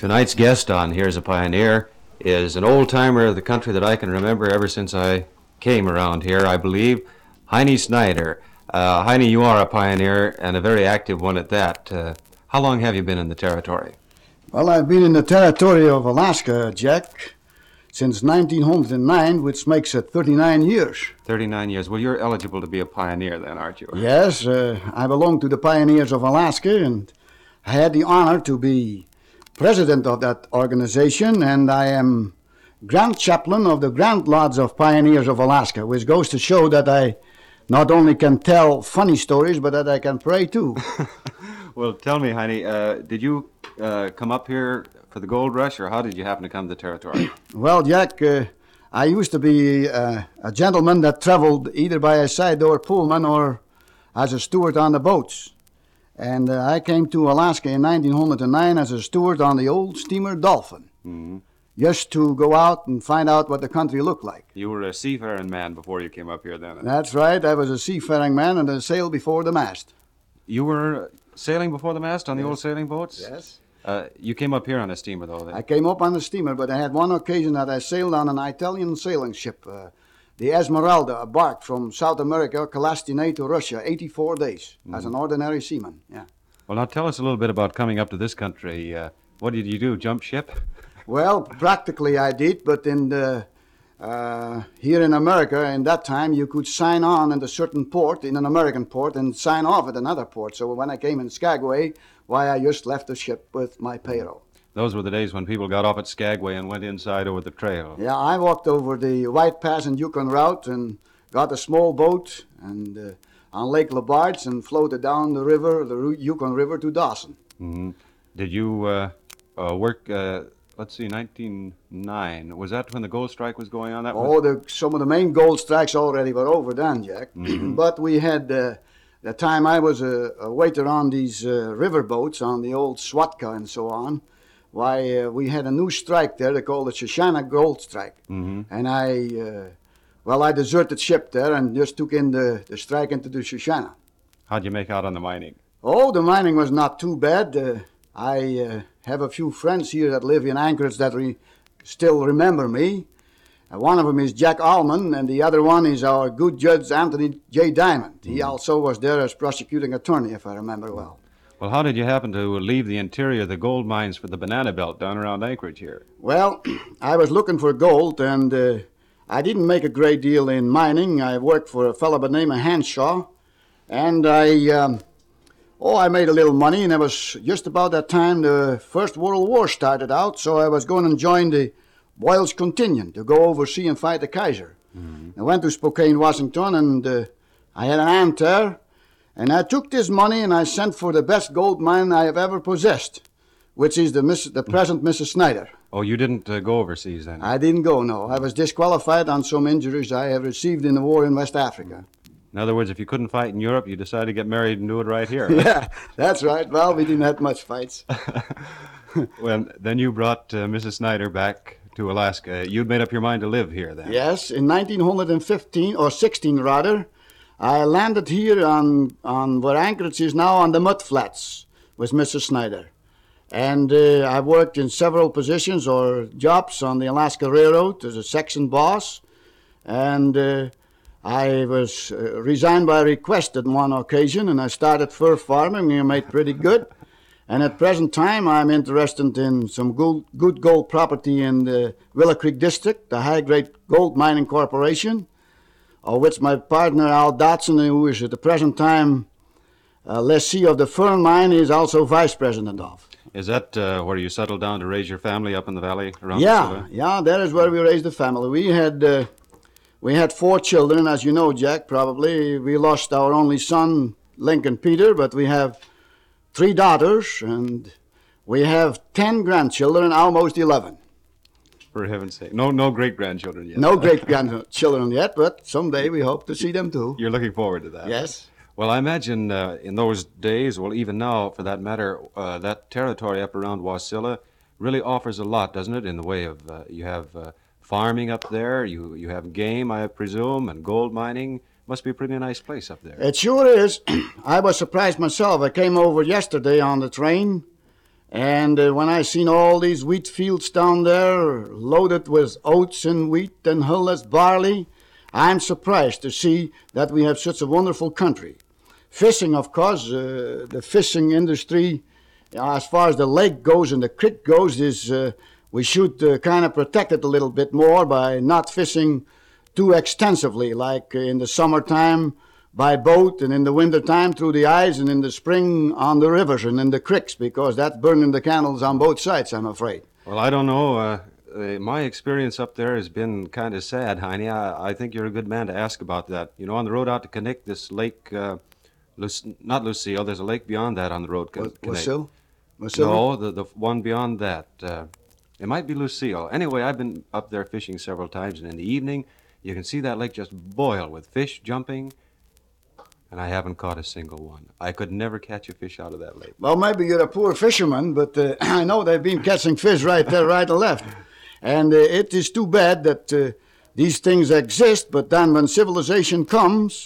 Tonight's guest on Here's a Pioneer is an old-timer of the country that I can remember ever since I came around here, I believe, Heine Snyder. Heine, you are a pioneer and a very active one at that. How long have you been in the territory? Well, I've been in the territory of Alaska, Jack, since 1909, which makes it 39 years. 39 years. Well, you're eligible to be a pioneer then, aren't you? Yes, I belong to the Pioneers of Alaska, and I had the honor to be president of that organization, and I am Grand Chaplain of the Grand Lodge of Pioneers of Alaska, which goes to show that I not only can tell funny stories, but that I can pray too. Well, tell me, Heine, did you come up here for the gold rush, or how did you happen to come to the territory? Well, Jack, I used to be a gentleman that traveled either by a side-door Pullman or as a steward on the boats. And I came to Alaska in 1909 as a steward on the old steamer Dolphin, just to go out and find out what the country looked like. You were a seafaring man before you came up here then? That's right. I was a seafaring man and I sailed before the mast. You were sailing before the mast on the old sailing boats? Yes. You came up here on a steamer, though, then? I came up on the steamer, but I had one occasion that I sailed on an Italian sailing ship, the Esmeralda, a bark from South America, Calastine to Russia, 84 days, as an ordinary seaman, yeah. Well, now tell us a little bit about coming up to this country. What did you do, jump ship? Well, practically I did, but in the here in America, in that time, you could sign on in a certain port, in an American port, and sign off at another port. So when I came in Skagway, why, I just left the ship with my payroll. Those were the days when people got off at Skagway and went inside over the trail. Yeah, I walked over the White Pass and Yukon route and got a small boat and on Lake Labarge and floated down the river, the Yukon River, to Dawson. Mm-hmm. Did you work, let's see, 1909. Was that when the gold strike was going on? Some of the main gold strikes already were over then, Jack. Mm-hmm. But we had, the time I was a waiter on these river boats, on the old Swatka and so on, why, we had a new strike there. They called it Shoshana Gold Strike. Mm-hmm. And I deserted ship there and just took in the strike into the Shoshana. How'd you make out on the mining? Oh, the mining was not too bad. I have a few friends here that live in Anchorage that still remember me. One of them is Jack Allman, and the other one is our good judge, Anthony J. Diamond. He also was there as prosecuting attorney, if I remember well. Well, how did you happen to leave the interior of the gold mines for the Banana Belt down around Anchorage here? Well, I was looking for gold, and I didn't make a great deal in mining. I worked for a fellow by the name of Hanshaw, and I made a little money, and it was just about that time the First World War started out, so I was going to join the Boyle's contingent to go overseas and fight the Kaiser. Mm-hmm. I went to Spokane, Washington, and I had an aunt there. And I took this money and I sent for the best gold mine I have ever possessed, which is the present Mrs. Snyder. Oh, you didn't go overseas then? I didn't go, no. I was disqualified on some injuries I have received in the war in West Africa. In other words, if you couldn't fight in Europe, you decided to get married and do it right here. Yeah, that's right. Well, we didn't have much fights. Well, then you brought Mrs. Snyder back to Alaska. You'd made up your mind to live here then? Yes, in 1915, or 16 rather, I landed here on where Anchorage is now, on the Mud Flats with Mrs. Snyder. And I worked in several positions or jobs on the Alaska Railroad as a section boss. And I was resigned by request on one occasion, and I started fur farming, and I made pretty good. And at present time, I'm interested in some good gold property in the Willow Creek District, the high-grade gold mining corporation, of which my partner Al Dotson, who is at the present time lessee of the Fern Mine, is also vice president of. Is that where you settled down to raise your family up in the valley around Priscilla? Yeah, that is where we raised the family. We had 4 children, as you know, Jack, probably. We lost our only son, Lincoln Peter, but we have 3 daughters, and we have 10 grandchildren, almost 11. For heaven's sake. No great-grandchildren yet. No great-grandchildren yet, but someday we hope to see them too. You're looking forward to that. Yes. Well, I imagine in those days, well, even now, for that matter, that territory up around Wasilla really offers a lot, doesn't it, in the way of you have farming up there, you have game, I presume, and gold mining. Must be a pretty nice place up there. It sure is. I was surprised myself. I came over yesterday on the train, And when I seen all these wheat fields down there loaded with oats and wheat and hullets barley, I'm surprised to see that we have such a wonderful country. Fishing, of course, the fishing industry, as far as the lake goes and the creek goes, is we should kind of protect it a little bit more by not fishing too extensively, like in the summertime by boat, and in the wintertime through the ice, and in the spring on the rivers and in the creeks, because that's burning the candles on both sides, I'm afraid. Well, I don't know. My experience up there has been kind of sad, Heine. I think you're a good man to ask about that. You know, on the road out to Connect, this lake, not Lucille, there's a lake beyond that on the road. Lucille? No, the one beyond that. It might be Lucille. Anyway, I've been up there fishing several times, and in the evening, you can see that lake just boil with fish jumping, and I haven't caught a single one. I could never catch a fish out of that lake. Well, maybe you're a poor fisherman, but I know they've been catching fish right there, right and left. And it is too bad that these things exist, but then when civilization comes,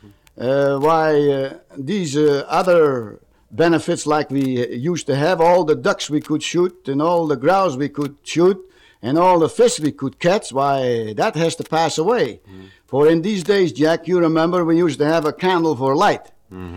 these other benefits like we used to have, all the ducks we could shoot and all the grouse we could shoot and all the fish we could catch, why, that has to pass away. For in these days, Jack, you remember we used to have a candle for light.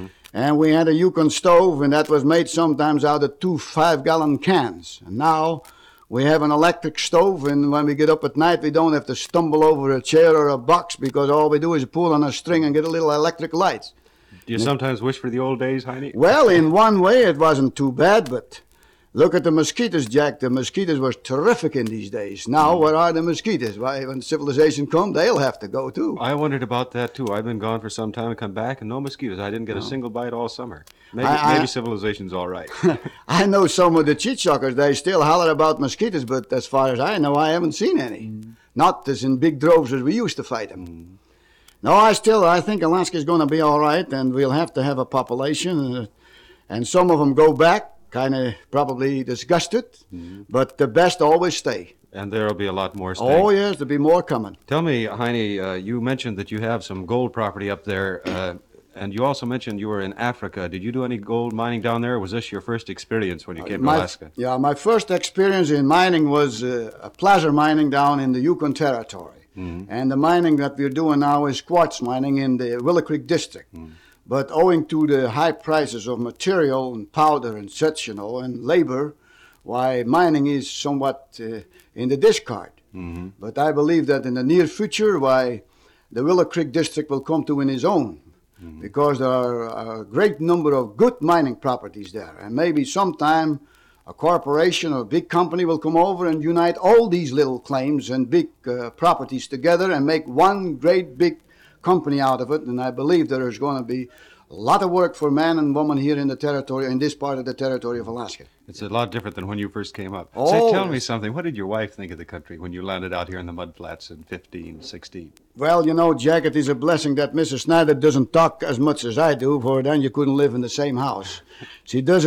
And we had a Yukon stove, and that was made sometimes out of 2 5-gallon cans. And now we have an electric stove, and when we get up at night, we don't have to stumble over a chair or a box, because all we do is pull on a string and get a little electric light. Do you sometimes wish for the old days, Heine? Well, in one way, it wasn't too bad, but look at the mosquitoes, Jack. The mosquitoes were terrific in these days. Now, where are the mosquitoes? Why, when civilization comes, they'll have to go, too. I wondered about that, too. I've been gone for some time and come back, and no mosquitoes. I didn't get a single bite all summer. Maybe civilization's all right. I know some of the cheatsuckers, they still holler about mosquitoes, but as far as I know, I haven't seen any. Not as in big droves as we used to fight them. No, I think Alaska's going to be all right, and we'll have to have a population, and some of them go back, kind of probably disgusted, but the best always stay. And there'll be a lot more staying. Oh, yes, there'll be more coming. Tell me, Heine, you mentioned that you have some gold property up there, and you also mentioned you were in Africa. Did you do any gold mining down there, or was this your first experience when you came to Alaska? Yeah, my first experience in mining was a placer mining down in the Yukon Territory. And the mining that we're doing now is quartz mining in the Willow Creek District. But owing to the high prices of material and powder and such, and labor, why, mining is somewhat in the discard. But I believe that in the near future, why, the Willow Creek District will come to in its own. Because there are a great number of good mining properties there. And maybe sometime a corporation or a big company will come over and unite all these little claims and big properties together and make one great big company out of it. And I believe there is going to be a lot of work for man and woman here in the territory, in this part of the territory of Alaska. It's a lot different than when you first came up. Oh, Say, tell me something. What did your wife think of the country when you landed out here in the mud flats in 15, 16? Well, Jack, it is a blessing that Mrs. Snyder doesn't talk as much as I do, for then you couldn't live in the same house. She does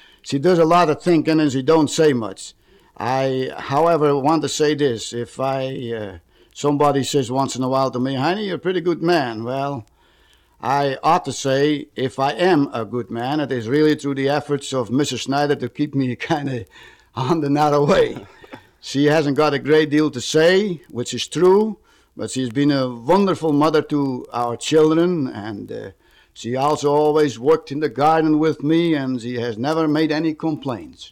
a lot of thinking, and she don't say much. I, however, want to say this. If somebody says once in a while to me, Heine, you're a pretty good man. Well, I ought to say, if I am a good man, it is really through the efforts of Mrs. Snyder to keep me kind of on the narrow way. She hasn't got a great deal to say, which is true, but she's been a wonderful mother to our children, and she also always worked in the garden with me, and she has never made any complaints.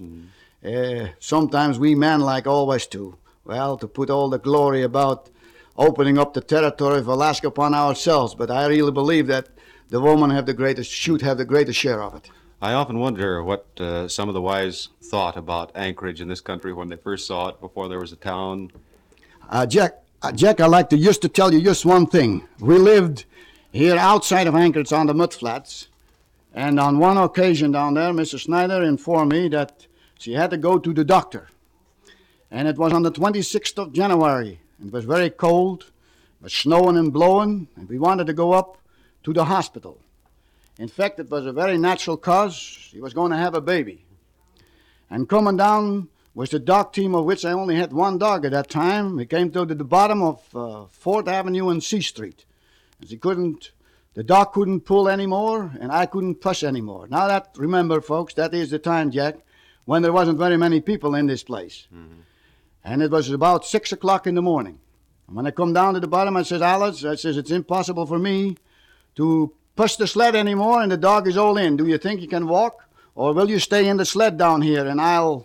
Sometimes we men like always to put all the glory about opening up the territory of Alaska upon ourselves, but I really believe that the woman should have the greatest share of it. I often wonder what some of the wives thought about Anchorage in this country when they first saw it, before there was a town. Jack, I'd like to just to tell you just one thing. We lived here outside of Anchorage on the mud flats, and on one occasion down there, Mrs. Snyder informed me that she had to go to the doctor. And it was on the 26th of January. It was very cold, it was snowing and blowing, and we wanted to go up to the hospital. In fact, it was a very natural cause. She was going to have a baby. And coming down was the dog team, of which I only had one dog at that time. We came to the bottom of 4th Avenue and C Street. And the dog couldn't pull anymore, and I couldn't push anymore. Now remember, folks, that is the time, Jack, when there wasn't very many people in this place. And it was about 6 o'clock in the morning. And when I come down to the bottom, I says, Alice, I says, it's impossible for me to push the sled anymore, and the dog is all in. Do you think you can walk? Or will you stay in the sled down here, and I'll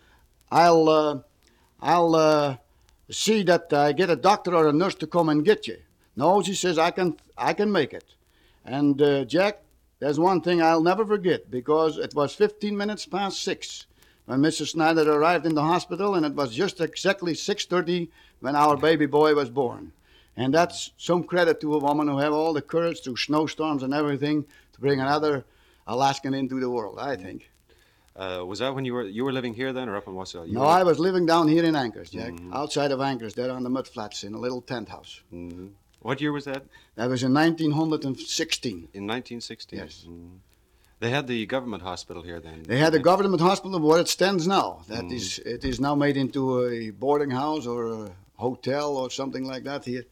see that I get a doctor or a nurse to come and get you. No, she says, I can make it. And Jack, there's one thing I'll never forget, because it was 15 minutes past 6 when Mrs. Snyder arrived in the hospital, and it was just exactly 6:30 when our baby boy was born. And that's some credit to a woman who had all the courage through snowstorms and everything to bring another Alaskan into the world, I think. Was that when you were living here then, or up in Wasilla? No, I was living down here in Anchorage, Jack, outside of Anchorage, there on the mud flats in a little tent house. What year was that? That was in 1916. In 1916? Yes. They had the government hospital here then? They had a government hospital where it stands now. It is now made into a boarding house or a hotel or something like that here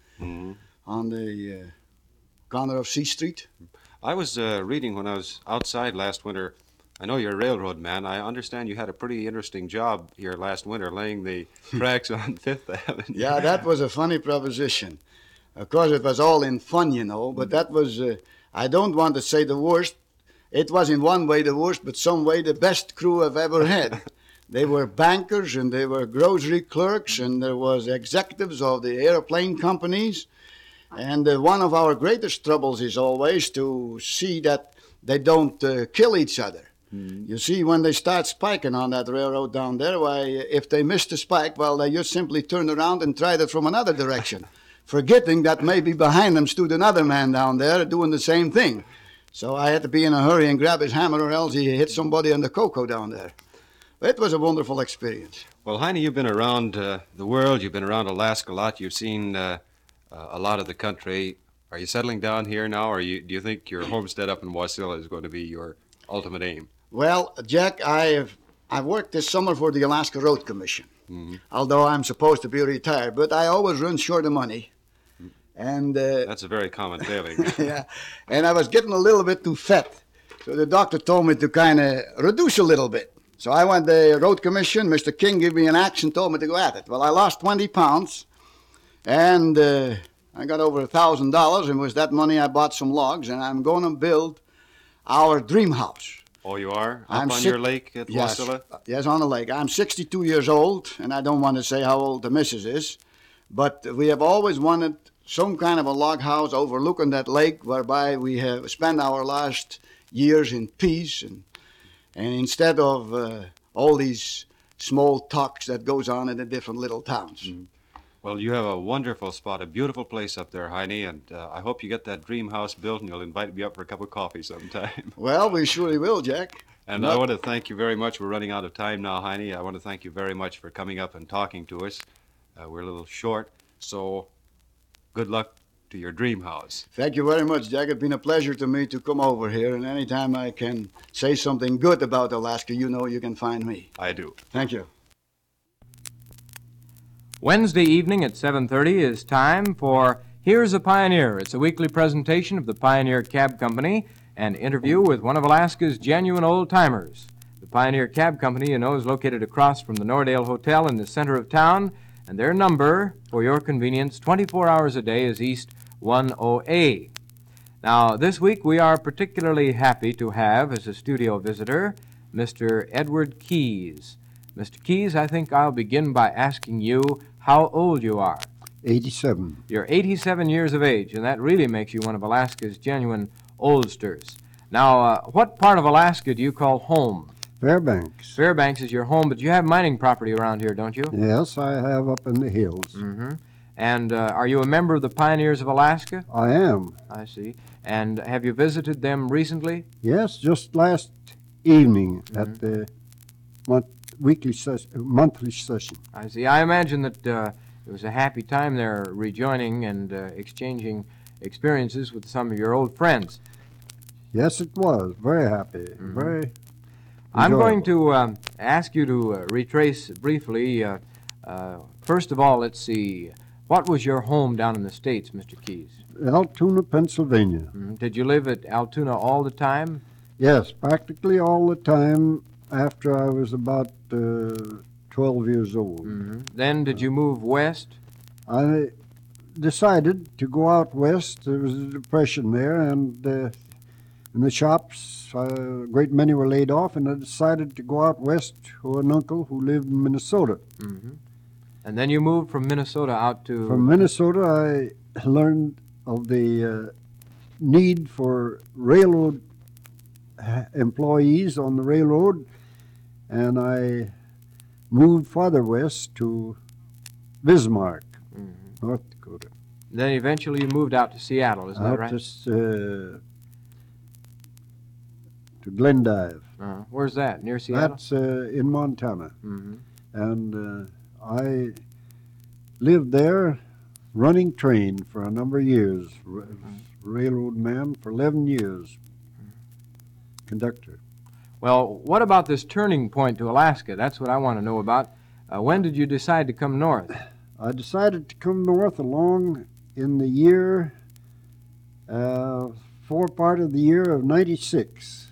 on the corner of C Street. I was reading when I was outside last winter. I know you're a railroad man. I understand you had a pretty interesting job here last winter, laying the tracks on Fifth Avenue. Yeah, that was a funny proposition. Of course, it was all in fun, you know, but that was, I don't want to say the worst. It was in one way the worst, but some way the best crew I've ever had. They were bankers, and they were grocery clerks, and there was executives of the airplane companies. And one of our greatest troubles is always to see that they don't kill each other. You see, when they start spiking on that railroad down there, why, if they miss the spike, well, they just simply turn around and tried it from another direction, forgetting that maybe behind them stood another man down there doing the same thing. So I had to be in a hurry and grab his hammer, or else he hit somebody on the cocoa down there. It was a wonderful experience. Well, Heine, you've been around the world. You've been around Alaska a lot. You've seen a lot of the country. Are you settling down here now, or do you think your homestead up in Wasilla is going to be your ultimate aim? Well, Jack, I've worked this summer for the Alaska Road Commission, although I'm supposed to be retired, but I always run short of money. And that's a very common failing. Yeah, and I was getting a little bit too fat, so the doctor told me to kind of reduce a little bit. So I went to the Road Commission. Mr. King gave me an axe and told me to go at it. Well, I lost 20 pounds, and I got over $1,000, and with that money I bought some logs, and I'm going to build our dream house. Oh, you are? Up on your lake at Wasilla? Yes, on the lake. I'm 62 years old, and I don't want to say how old the missus is, but we have always wanted some kind of a log house overlooking that lake, whereby we have spent our last years in peace, and instead of all these small talks that goes on in the different little towns. Well, you have a wonderful spot, a beautiful place up there, Heine, and I hope you get that dream house built, and you'll invite me up for a cup of coffee sometime. Well, we surely will, Jack. And I want to thank you very much. We're running out of time now, Heine. I want to thank you very much for coming up and talking to us. We're a little short, so good luck to your dream house. Thank you very much, Jack. It's been a pleasure to me to come over here, and anytime I can say something good about Alaska, you know you can find me. I do. Thank you. Wednesday evening at 7:30 is time for Here's a Pioneer. It's a weekly presentation of the Pioneer Cab Company, an interview with one of Alaska's genuine old-timers. The Pioneer Cab Company, you know, is located across from the Nordale Hotel in the center of town, and their number, for your convenience, 24 hours a day is East 10A. Now, this week we are particularly happy to have as a studio visitor Mr. Edward Keyes. Mr. Keyes, I think I'll begin by asking you how old you are. 87. You're 87 years of age, and that really makes you one of Alaska's genuine oldsters. Now, what part of Alaska do you call home? Fairbanks. Fairbanks is your home, but you have mining property around here, don't you? Yes, I have up in the hills. And are you a member of the Pioneers of Alaska? I am. I see. And have you visited them recently? Yes, just last evening at the monthly session. I see. I imagine that it was a happy time there, rejoining and exchanging experiences with some of your old friends. Yes, it was. Very happy. Very I'm going enjoyable. to ask you to retrace briefly. First of all, let's see. What was your home down in the States, Mr. Keyes? Altoona, Pennsylvania. Did you live at Altoona all the time? Yes, practically all the time after I was about 12 years old. Then did you move west? I decided to go out west. There was a depression there, and in the shops, a great many were laid off, and I decided to go out west to an uncle who lived in Minnesota. And then you moved from Minnesota out to... From Minnesota, I learned of the need for railroad employees on the railroad, and I moved farther west to Bismarck, North Dakota. Then eventually you moved out to Seattle, isn't that Out right? to Glendive. Where's that? Near Seattle? That's in Montana. And I lived there running train for a number of years. Railroad man for 11 years. Conductor. Well, what about this turning point to Alaska? That's what I want to know about. When did you decide to come north? I decided to come north along in the year, part of the year of 96.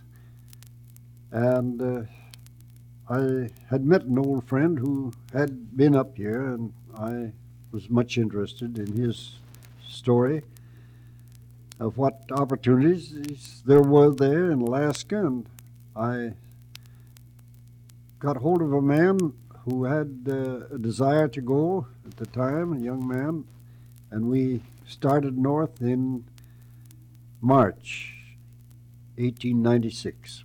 And I had met an old friend who had been up here, and I was much interested in his story of what opportunities there were there in Alaska, and I got hold of a man who had a desire to go at the time, a young man, and we started north in March 1896.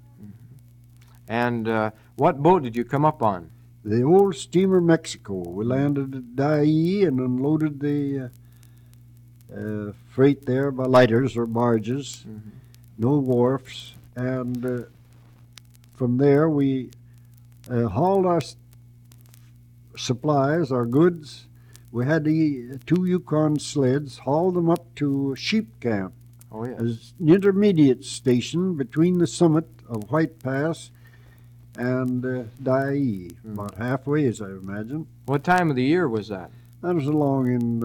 And what boat did you come up on? The old steamer Mexico. We landed at Dyea and unloaded the freight there by lighters or barges, no wharfs, and from there we hauled our supplies, our goods. We had the 2 Yukon sleds, hauled them up to Sheep Camp, Oh, yes. as an intermediate station between the summit of White Pass and Dyea, about halfway, as I imagine. What time of the year was that? That was along in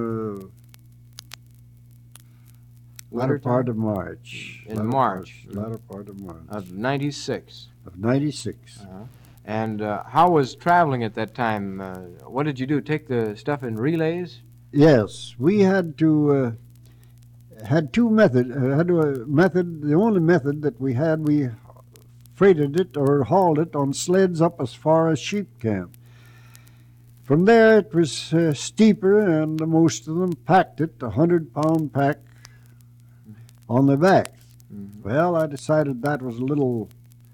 latter Winter part time? of March. In March. Latter part of March. Of 96. Of 96. And how was traveling at that time? What did you do? Take the stuff in relays? Yes, we had to had two methods. The only method that we had, we freighted it or hauled it on sleds up as far as Sheep Camp. From there it was steeper, and most of them packed it, 100-pound pack on their backs. Well, I decided that was a little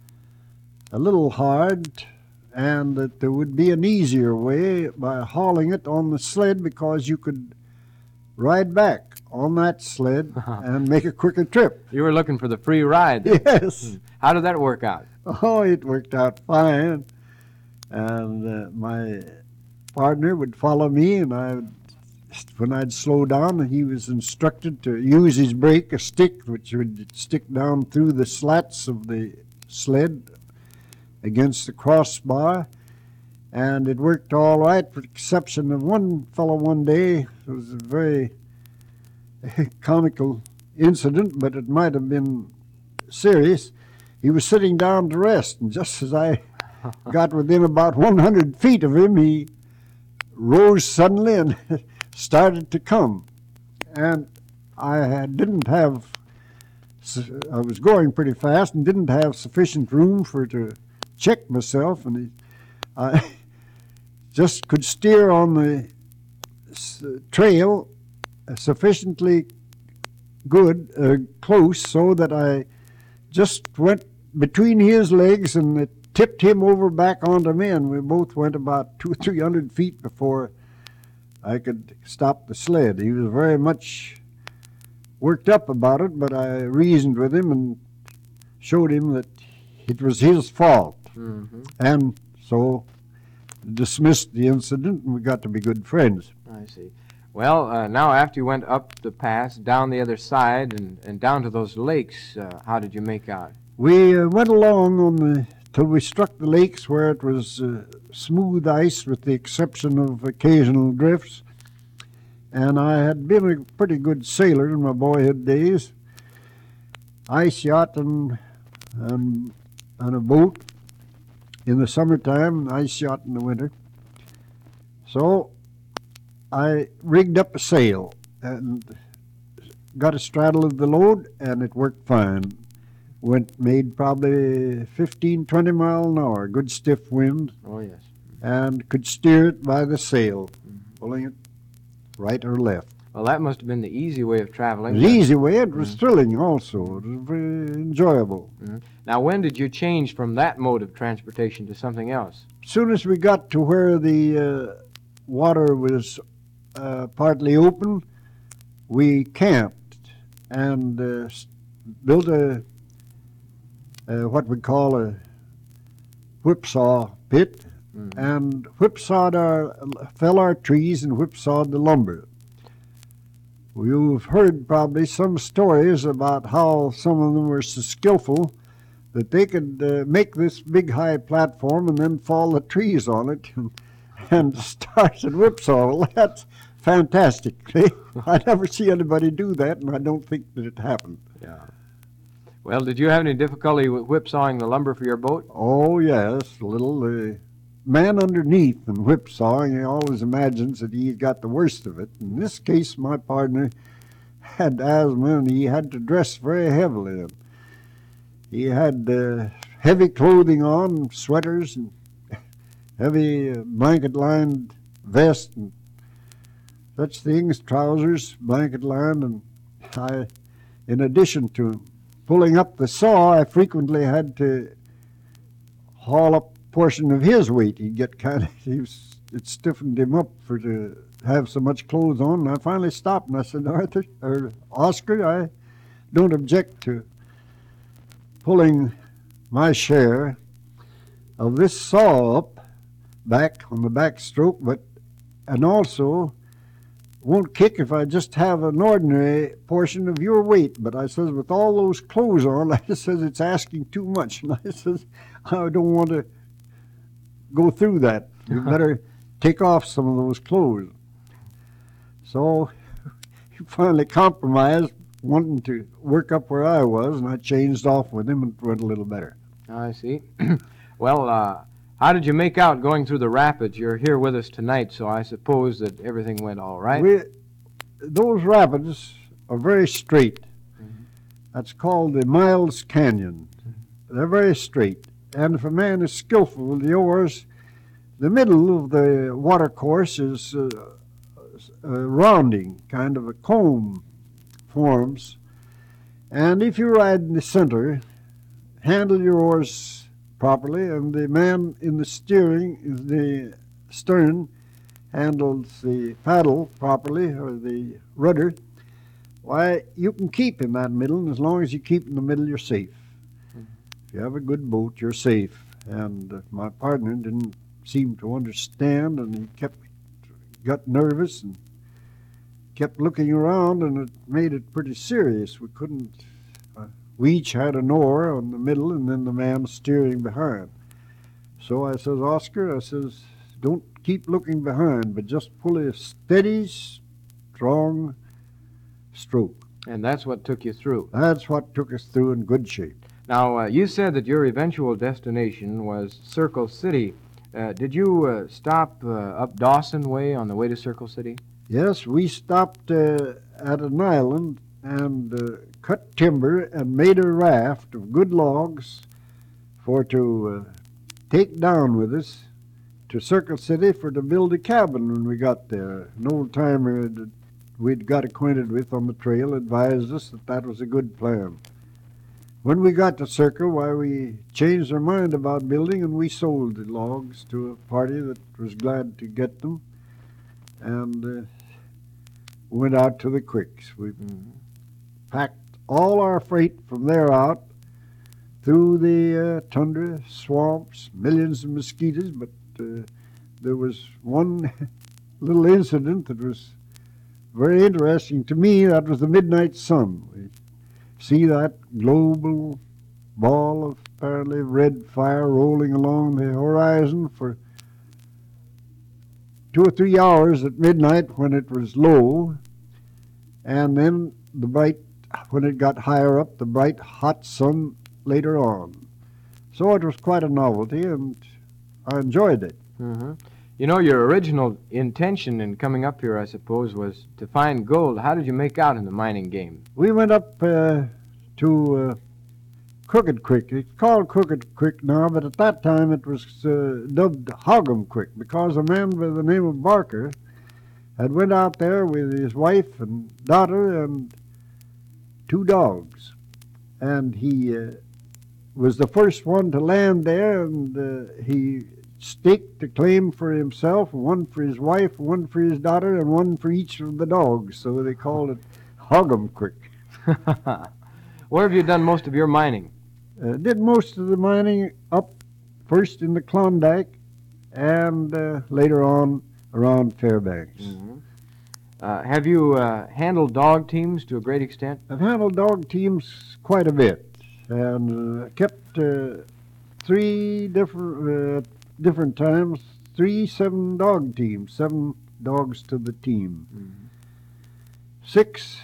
hard, and that there would be an easier way by hauling it on the sled, because you could ride back on that sled and make a quicker trip. You were looking for the free ride. Yes. How did that work out? Oh, it worked out fine. And my partner would follow me, and when I'd slow down, he was instructed to use his brake, a stick, which would stick down through the slats of the sled against the crossbar. And it worked all right, with the exception of one fellow one day. It was a very comical incident, but it might have been serious. He was sitting down to rest, and just as I got within about 100 feet of him, he rose suddenly and started to come. And I was going pretty fast and didn't have sufficient room to check myself, and I just could steer on the trail sufficiently close, so that I just went between his legs, and it tipped him over back onto me, and we both went about 200 or 300 feet before I could stop the sled. He was very much worked up about it, but I reasoned with him and showed him that it was his fault. And so dismissed the incident, and we got to be good friends. I see. Well, now after you went up the pass, down the other side, and down to those lakes, how did you make out? We went along till we struck the lakes, where it was smooth ice with the exception of occasional drifts. And I had been a pretty good sailor in my boyhood days. Ice yacht and a boat. in the summertime, ice shot in the winter. So I rigged up a sail and got a straddle of the load, and it worked fine. Made probably 15, 20 mile an hour, good stiff wind, Oh, yes. and could steer it by the sail, pulling it right or left. Well, that must have been the easy way of It traveling. was easy way. It was thrilling also. It was very enjoyable. Now, when did you change from that mode of transportation to something else? As soon as we got to where the water was partly open, we camped and built what we call a whipsaw pit, and fell our trees and whipsawed the lumber. You've heard probably some stories about how some of them were so skillful that they could make this big high platform and then fall the trees on it and start and whipsaw. Well, that's fantastic. I never see anybody do that, and I don't think that it happened. Yeah. Well, did you have any difficulty with whipsawing the lumber for your boat? Oh, yes, a little. The man underneath and whipsawing, he always imagines that he's got the worst of it. In this case, my partner had asthma, and he had to dress very heavily. And he had heavy clothing on, sweaters, and heavy blanket-lined vest, and such things, trousers, blanket-lined, and in addition to pulling up the saw, I frequently had to haul up a portion of his weight. He'd get it stiffened him up to have so much clothes on. And I finally stopped and I said, Oscar, I don't object to pulling my share of this saw up back on the back stroke, and also won't kick if I just have an ordinary portion of your weight. But I says, with all those clothes on, I says, it's asking too much. And I says, I don't want to go through that. You better take off some of those clothes. So he finally compromised, wanting to work up where I was, and I changed off with him and it went a little better. I see. Well, how did you make out going through the rapids? You're here with us tonight, so I suppose that everything went all right. Those rapids are very straight. That's called the Miles Canyon. They're very straight. And if a man is skillful with the oars, the middle of the water course is rounding, kind of a comb forms. And if you ride in the center, handle your oars properly, and the man in the stern handles the paddle properly, or the rudder, why, you can keep in that middle, and as long as you keep in the middle, you're safe. If you have a good boat, you're safe. And my partner didn't seem to understand, and he got nervous and kept looking around, and it made it pretty serious. We each had an oar on the middle and then the man steering behind. So I says, Oscar, I says, don't keep looking behind, but just pull a steady, strong stroke. And that's what took you through. That's what took us through in good shape. Now, you said that your eventual destination was Circle City. Did you stop up Dawson Way on the way to Circle City? Yes, we stopped at an island and cut timber and made a raft of good logs to take down with us to Circle City to build a cabin when we got there. An old-timer that we'd got acquainted with on the trail advised us that was a good plan. When we got to Circle, we changed our mind about building, and we sold the logs to a party that was glad to get them, and went out to the creeks. We packed all our freight from there out through the tundra, swamps, millions of mosquitoes, but there was one little incident that was very interesting to me. That was the midnight sun. We see that global ball of apparently red fire rolling along the horizon for 2 or 3 hours at midnight when it was low, and then when it got higher up, the bright hot sun later on. So it was quite a novelty, and I enjoyed it. Mm-hmm. You know, your original intention in coming up here, I suppose, was to find gold. How did you make out in the mining game? We went up to Crooked Creek. It's called Crooked Creek now, but at that time it was dubbed Hogham Creek because a man by the name of Barker had went out there with his wife and daughter and 2 dogs. And he was the first one to land there, and he staked a claim for himself, one for his wife, one for his daughter, and one for each of the dogs. So they called it Hogham Creek. Where have you done most of your mining? Did most of the mining up first in the Klondike and later on around Fairbanks. Mm-hmm. Have you handled dog teams to a great extent? I've handled dog teams quite a bit and kept 3 different times, 7 dog teams, 7 dogs to the team. Mm-hmm. 6,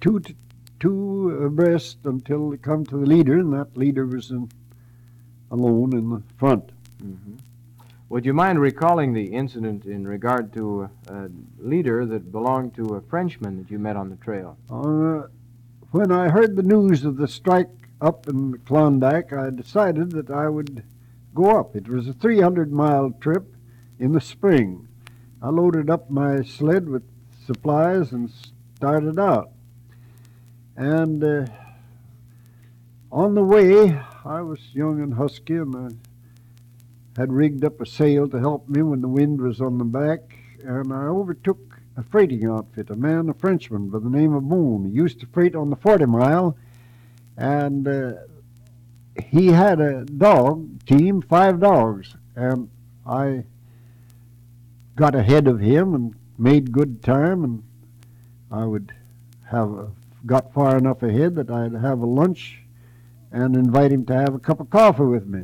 2 abreast until it come to the leader, and that leader was alone in the front. Mm-hmm. Would you mind recalling the incident in regard to a leader that belonged to a Frenchman that you met on the trail? When I heard the news of the strike up in the Klondike, I decided that I would go up. It was a 300-mile trip in the spring. I loaded up my sled with supplies and started out. And on the way, I was young and husky, and I had rigged up a sail to help me when the wind was on the back, and I overtook a freighting outfit, a Frenchman by the name of Boone. He used to freight on the 40-mile, and he had a dog team, 5 dogs, and I got ahead of him and made good time, and I would got far enough ahead that I'd have a lunch and invite him to have a cup of coffee with me,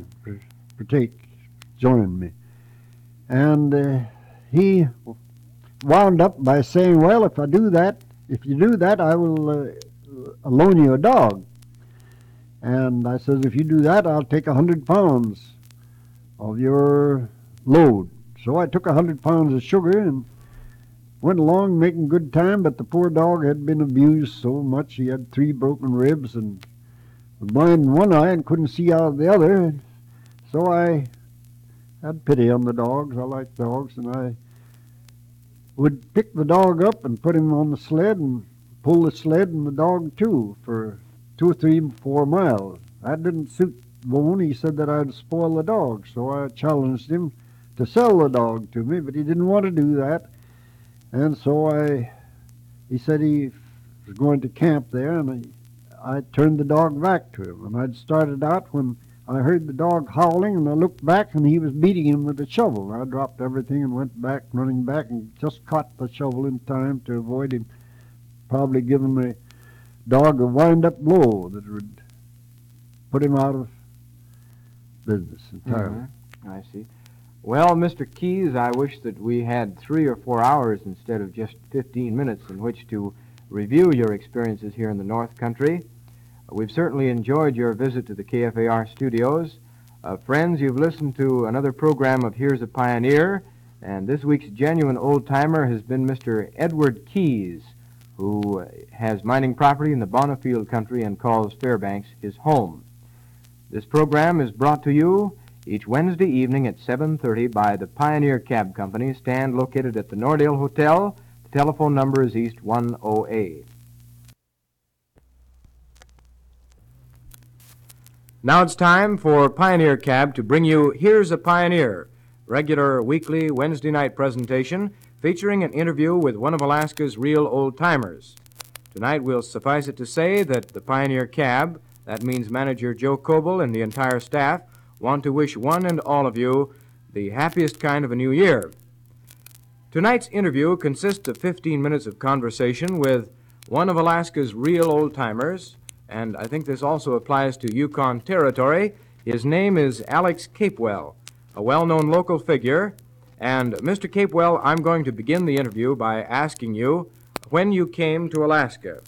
join me. And he wound up by saying, well, if you do that, I will loan you a dog. And I said, if you do that, I'll take 100 pounds of your load. So I took 100 pounds of sugar and went along making good time, but the poor dog had been abused so much. He had 3 broken ribs and was blind in one eye and couldn't see out of the other. So I had pity on the dogs. I like dogs, and I would pick the dog up and put him on the sled and pull the sled and the dog too for 2 or 3, 4 miles. That didn't suit Boone. He said that I'd spoil the dog, so I challenged him to sell the dog to me, but he didn't want to do that. And so he said he was going to camp there, and I turned the dog back to him. And I'd started out when I heard the dog howling, and I looked back, and he was beating him with a shovel. I dropped everything and went back, running back, and just caught the shovel in time to avoid him probably giving the dog a wind-up blow that would put him out of business entirely. Mm-hmm. I see. Well, Mr. Keyes, I wish that we had 3 or 4 hours instead of just 15 minutes in which to review your experiences here in the North Country. We've certainly enjoyed your visit to the KFAR studios. Friends, you've listened to another program of Here's a Pioneer, and this week's genuine old-timer has been Mr. Edward Keyes, who has mining property in the Bonneville country and calls Fairbanks his home. This program is brought to you each Wednesday evening at 7:30 by the Pioneer Cab Company, stand located at the Nordale Hotel. The telephone number is East 10A. Now it's time for Pioneer Cab to bring you Here's a Pioneer, regular weekly Wednesday night presentation featuring an interview with one of Alaska's real old-timers. Tonight we'll suffice it to say that the Pioneer Cab, that means manager Joe Coble and the entire staff, want to wish one and all of you the happiest kind of a new year. Tonight's interview consists of 15 minutes of conversation with one of Alaska's real old-timers, and I think this also applies to Yukon Territory. His name is Alex Capewell, a well-known local figure. And Mr. Capewell, I'm going to begin the interview by asking you when you came to Alaska.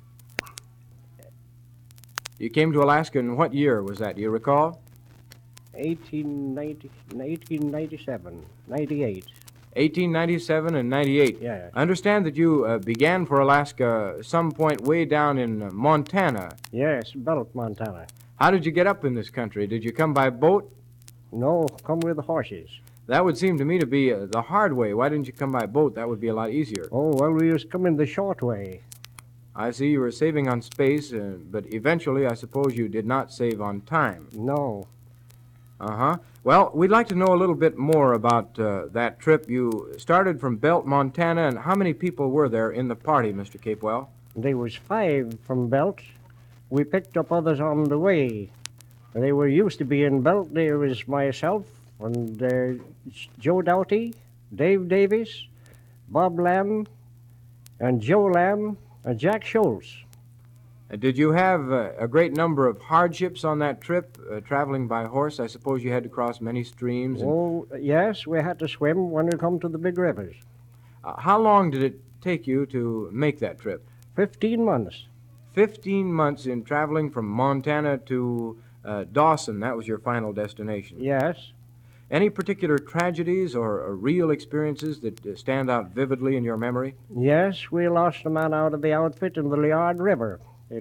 You came to Alaska in what year was that? Do you recall? 1897, 98. 1897 and 98. Yeah. I understand that you began for Alaska some point way down in Montana. Yes, Belt, Montana. How did you get up in this country? Did you come by boat? No, come with the horses. That would seem to me to be the hard way. Why didn't you come by boat? That would be a lot easier. Oh, well, we was coming the short way. I see you were saving on space, but eventually I suppose you did not save on time. No. Uh-huh. Well, we'd like to know a little bit more about that trip. You started from Belt, Montana, and how many people were there in the party, Mr. Capewell? There was 5 from Belt. We picked up others on the way. They were used to be in Belt. There was myself and Joe Doughty, Dave Davis, Bob Lamb, and Joe Lamb, and Jack Schultz. Did you have a great number of hardships on that trip, traveling by horse? I suppose you had to cross many streams. Oh, yes, we had to swim when we come to the big rivers. How long did it take you to make that trip? 15 months. 15 months in traveling from Montana to Dawson. That was your final destination. Yes. Any particular tragedies or real experiences that stand out vividly in your memory? Yes, we lost a man out of the outfit in the Liard River.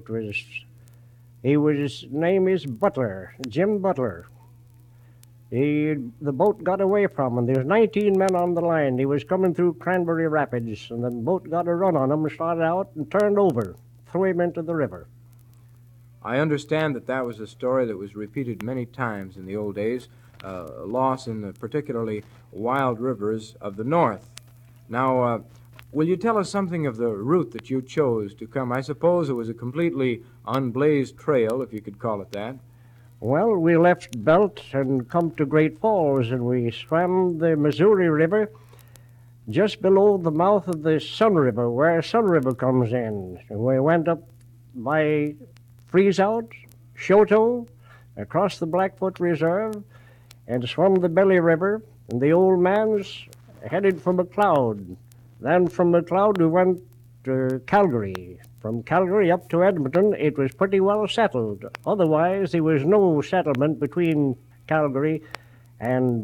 His name is Butler, Jim Butler. The boat got away from him. There was 19 men on the line. He was coming through Cranberry Rapids, and the boat got a run on him and started out and turned over, threw him into the river. I understand that was a story that was repeated many times in the old days, a loss in the particularly wild rivers of the north. Now, will you tell us something of the route that you chose to come? I suppose it was a completely unblazed trail, if you could call it that. Well, we left Belt and come to Great Falls, and we swam the Missouri River just below the mouth of the Sun River, where Sun River comes in. And we went up by Freezeout, Shoto, across the Blackfoot Reserve, and swum the Belly River, and the old man's headed for McLeod. Then from McLeod we went to Calgary. From Calgary up to Edmonton, it was pretty well settled. Otherwise, there was no settlement between Calgary and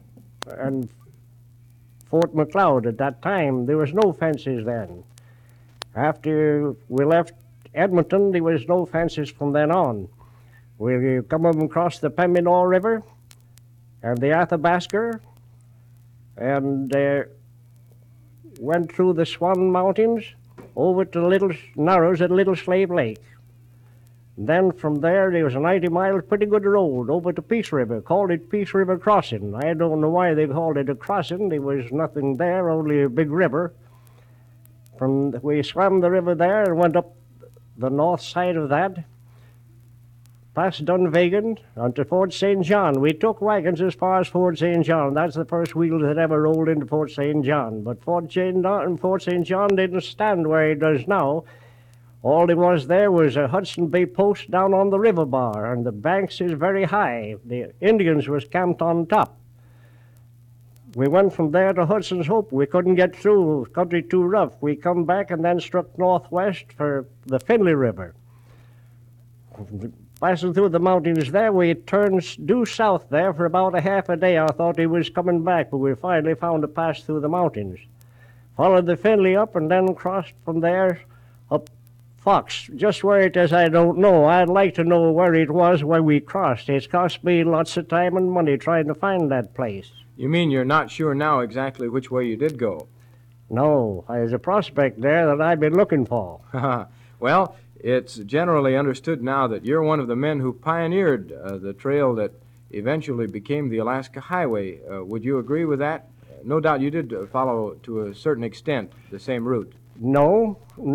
Fort McLeod at that time. There was no fences then. After we left Edmonton, there was no fences from then on. We come up across the Pembinaw River and the Athabasca, and went through the Swan Mountains over to Little Narrows at Little Slave Lake. Then from there was a 90-mile pretty good road over to Peace River, called it Peace River Crossing. I don't know why they called it a crossing. There was nothing there, only a big river. We swam the river there and went up the north side of that, past Dunvegan, onto Fort St. John. We took wagons as far as Fort St. John. That's the first wheel that ever rolled into Fort St. John. But Fort St. John didn't stand where it does now. All there was a Hudson Bay post down on the river bar, and the banks is very high. The Indians was camped on top. We went from there to Hudson's Hope. We couldn't get through, country too rough. We come back and then struck northwest for the Finley River. Passing through the mountains there, we turned due south there for about a half a day. I thought he was coming back, but we finally found a pass through the mountains. Followed the Finley up and then crossed from there up Fox. Just where it is, I don't know. I'd like to know where it was when we crossed. It's cost me lots of time and money trying to find that place. You mean you're not sure now exactly which way you did go? No, there's a prospect there that I've been looking for. Well, it's generally understood now that you're one of the men who pioneered the trail that eventually became the Alaska Highway. Would you agree with that? No doubt you did follow, to a certain extent, the same route. No.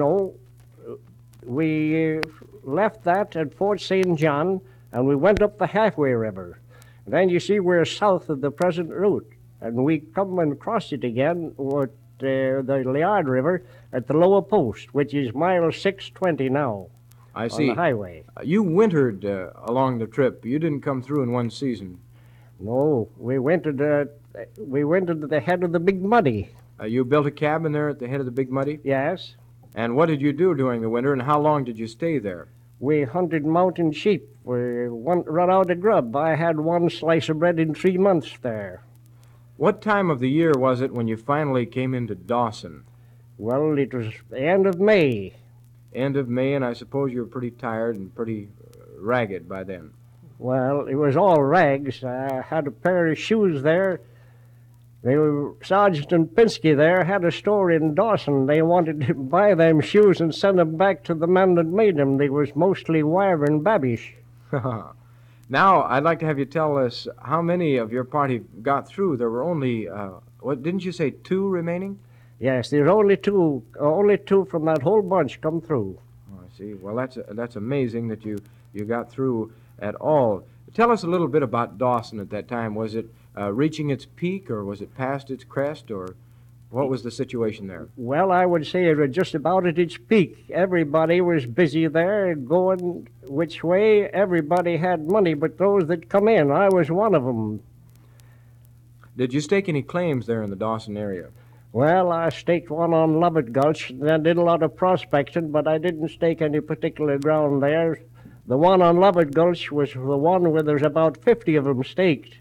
We left that at Fort St. John, and we went up the Halfway River. Then you see we're south of the present route, and we come and cross it again with the Liard River at the lower post, which is mile 620 now. I see. On the highway. You wintered along the trip. You didn't come through in one season. No, we wintered at the head of the Big Muddy. You built a cabin there at the head of the Big Muddy? Yes. And what did you do during the winter, and how long did you stay there? We hunted mountain sheep. We run out of grub. I had one slice of bread in 3 months there. What time of the year was it when you finally came into Dawson? Well, it was the end of May. End of May, and I suppose you were pretty tired and pretty ragged by then. Well, it was all rags. I had a pair of shoes there. Sergeant and Pinsky there had a store in Dawson. They wanted to buy them shoes and send them back to the man that made them. They was mostly wire and babish. Now, I'd like to have you tell us how many of your party got through. There were only, what didn't you say, 2 remaining? Yes, there's only two from that whole bunch come through. Oh, I see. Well, that's amazing that you got through at all. Tell us a little bit about Dawson at that time. Was it reaching its peak, or was it past its crest, or what was the situation there? Well, I would say it was just about at its peak. Everybody was busy there, going which way. Everybody had money but those that come in. I was one of them. Did you stake any claims there in the Dawson area? Well, I staked one on Lovett Gulch, and I did a lot of prospecting, but I didn't stake any particular ground there. The one on Lovett Gulch was the one where there's about 50 of them staked.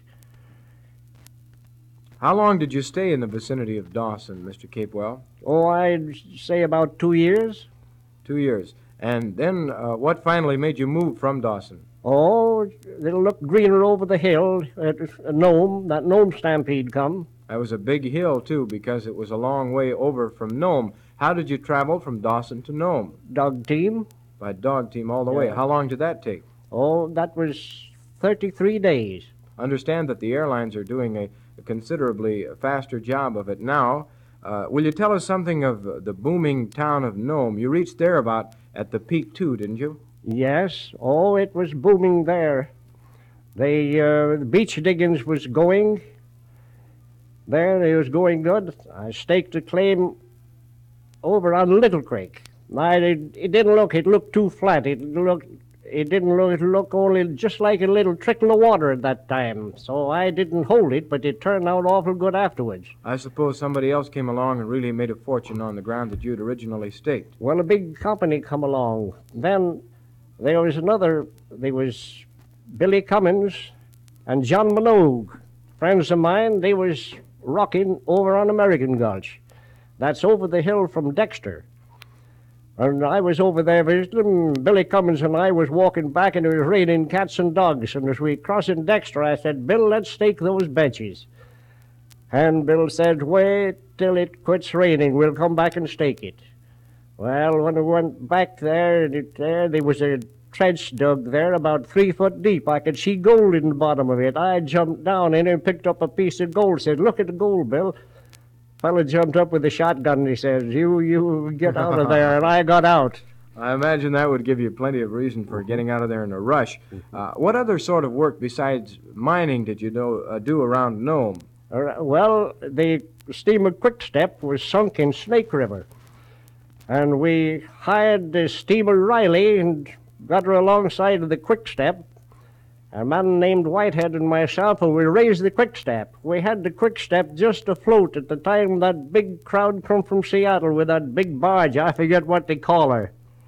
How long did you stay in the vicinity of Dawson, Mr. Capewell? Oh, I'd say about 2 years. 2 years. And then what finally made you move from Dawson? Oh, it'll look greener over the hill at Nome. That Nome stampede come. That was a big hill, too, because it was a long way over from Nome. How did you travel from Dawson to Nome? Dog team. By dog team all the way. How long did that take? Oh, that was 33 days. Understand that the airlines are doing a considerably faster job of it now. Will you tell us something of the booming town of Nome? You reached there about at the peak, too, didn't you? Yes. Oh, it was booming there. The beach diggings was going. There, it was going good. I staked a claim over on Little Creek. It didn't look. It looked too flat. It didn't look. It looked only just like a little trickle of water at that time. So I didn't hold it, but it turned out awful good afterwards. I suppose somebody else came along and really made a fortune on the ground that you'd originally staked. Well, a big company come along. Then there was another. There was Billy Cummins and John Minogue, friends of mine. They was rocking over on American Gulch. That's over the hill from Dexter. And I was over there visiting. Billy Cummins and I was walking back, and it was raining cats and dogs. And as we crossing Dexter, I said, "Bill, let's stake those benches." And Bill said, "Wait till it quits raining. We'll come back and stake it." Well, when we went back there, there was a trench dug there about 3 foot deep. I could see gold in the bottom of it. I jumped down in and picked up a piece of gold. Said, "Look at the gold, Bill." Fellow jumped up with a shotgun and he says, You get out of there, and I got out. I imagine that would give you plenty of reason for getting out of there in a rush. What other sort of work besides mining did you do around Nome? Well, the steamer Quickstep was sunk in Snake River. And we hired the steamer Riley and got her alongside of the Quickstep. A man named Whitehead and myself, and we raised the Quickstep. We had the Quickstep just afloat at the time that big crowd come from Seattle with that big barge. I forget what they call her.